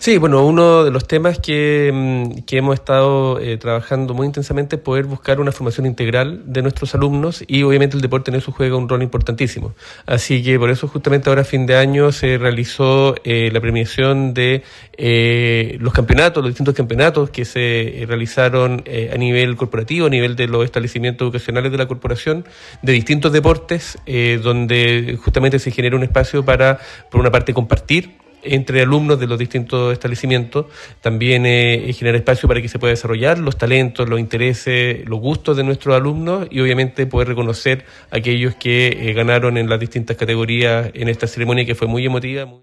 Sí, bueno, uno de los temas que hemos estado trabajando muy intensamente es poder buscar una formación integral de nuestros alumnos y obviamente el deporte en eso juega un rol importantísimo. Así que por eso justamente ahora a fin de año se realizó la premiación de los campeonatos, los distintos campeonatos que se realizaron a nivel corporativo, a nivel de los establecimientos educacionales de la corporación, de distintos deportes, donde justamente se genera un espacio para, por una parte, compartir entre alumnos de los distintos establecimientos, también generar espacio para que se pueda desarrollar los talentos, los intereses, los gustos de nuestros alumnos y obviamente poder reconocer a aquellos que ganaron en las distintas categorías en esta ceremonia que fue muy emotiva.